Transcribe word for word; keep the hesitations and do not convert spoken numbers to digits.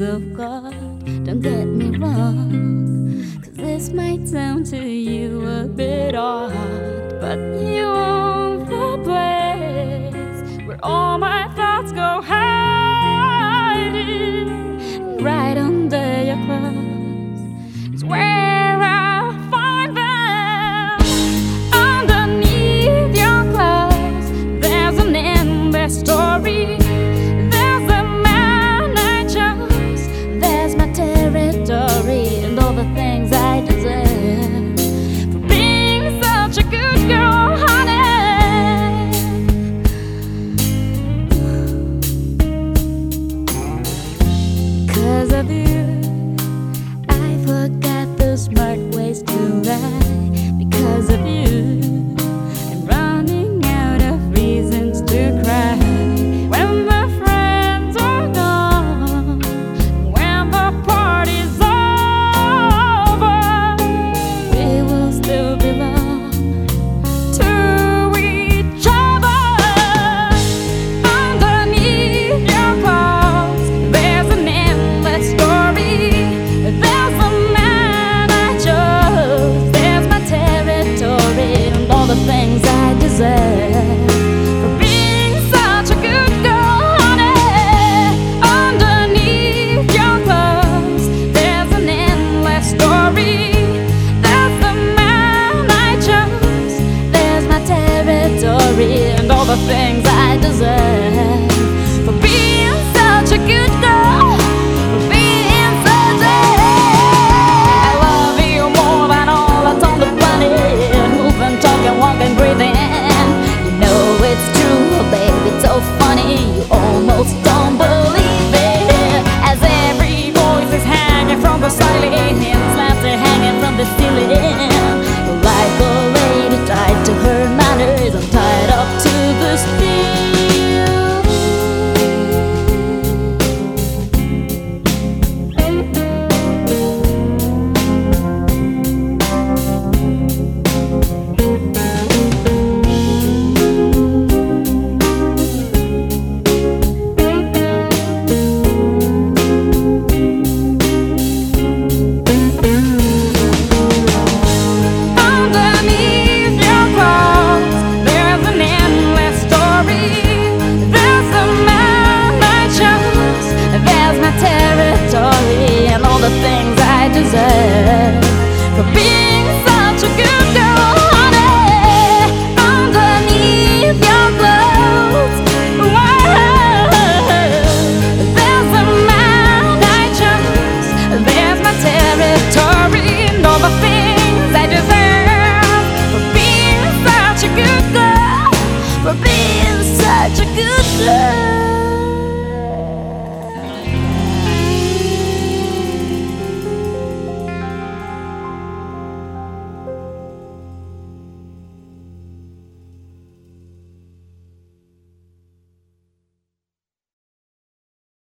of God. Don't get me wrong, 'cause this might sound to you a bit odd, but you own the place where all my thoughts go hiding. And right under your clothes is where I'll find them. Underneath your clothes there's an endless story. There's a man I chose, there's my territory, and all the things I deserve for being such a good girl, honey. 'Cause of you